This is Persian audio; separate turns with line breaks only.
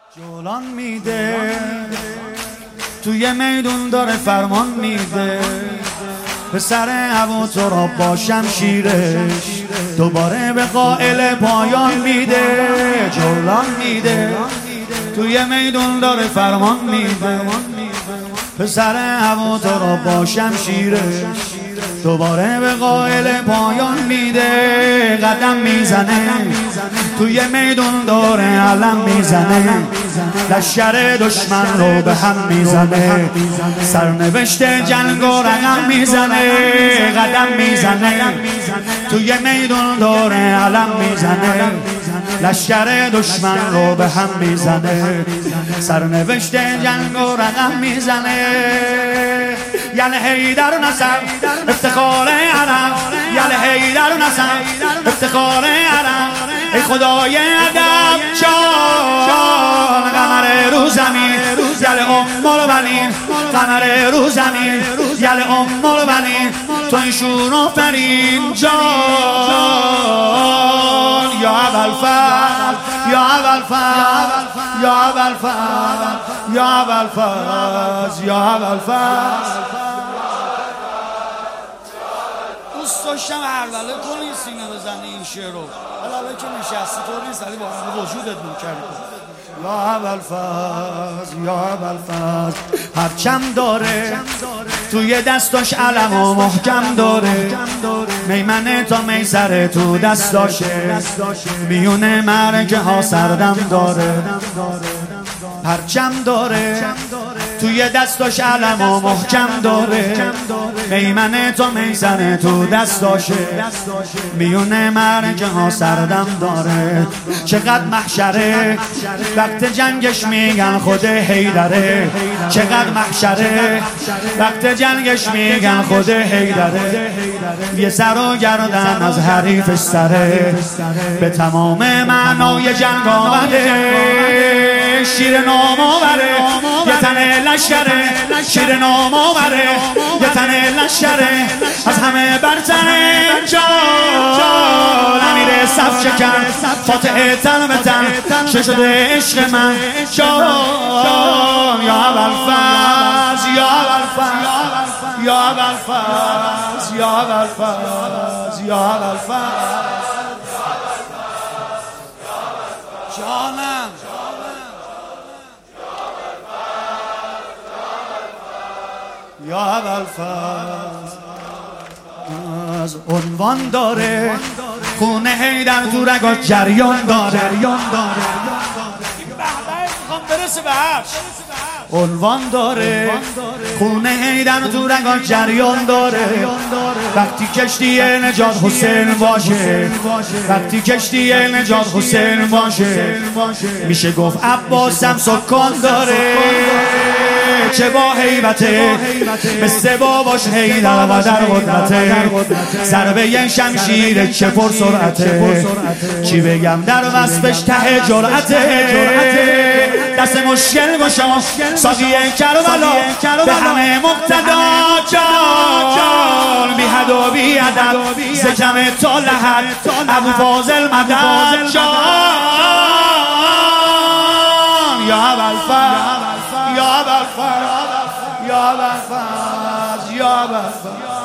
جولان میده توی میدون داره فرمان میده به سر هوا تو را با شمشیرش دوباره به قائل پایان میده. جولان میده توی میدون داره فرمان میده به سر هوا تو را با شمشیرش دوباره به قائل پایان میده. قدم میزنه توی میدون داره علم میزنه لشکر دشمن رو به هم میزنه سرنوشت جنگ و رقم میزنه. قدم میزنه توی میدون داره علم میزنه لشکر دشمن رو به هم میزنه سرنوشت جنگ و رقم میزنه. یل حیدر نصر افتخار عرب یل حیدر نصر افتخار عرب ای خدای ادب جان قمر رو زمین یل ام البنین قمر رو زمین یل ام البنین تو ایشون آفرین جان یا ابوالفضل یا ابوالفضل یا ابوالفضل یا ابوالفضل یا ابوالفضل. دوست داشتم هرولله کنی این سینه بزنی این شعر رو حالا که نشستی طور نیست ولی با وجودت میکردی. یا ابوالفضل یا ابوالفضل پرچم داره توی دستاش علم و محکم داره میمنه تا میسره تو دستاشه میونه مرکه ها سردم داره. پرچم داره توی دستاش علم و محکم داره میمنه تا میسره تو دستاشه میونه مرکه ها سردم داره. چقدر محشره وقت جنگش میگن خود حیدره چقدر محشره وقت جنگش میگن خود حیدره یه سر و گردن از حریفش سره به تمام معنای جنگ آمده شیر نام آوره یه تن لشکره شیر نام آوره یه تن لشکره از همه برتره جان امیر صف شکن فاتح تن به تن چه شده عشق من جان یا ابوالفضل یا ابوالفضل یا ابوالفضل یا ابوالفضل یا ابوالفضل جانم یا ابوالفضل از عنوان داره خونه حیدر تو رگاش جریان داره برسه به هفت عنوان داره خونه حیدر تو رگاش جریان داره وقتی کشتی نجات حسین باشه وقتی کشتی نجات حسین باشه میشه گفت عباسم سکان داره چه با حیبته مثل باباش حیدر و در قدرته ضربه شمشیر چه پر سرعته چی بگم در وصفش ته جرأته دست مشکل گشا ساقی کربلا به همه مقتدا جان بی حد و بی ادب زکم تا لحد ابوالفاضل مدد جان یا ابوالفضل یا ابوالفضل یا ابوالفضل یا ابوالفضل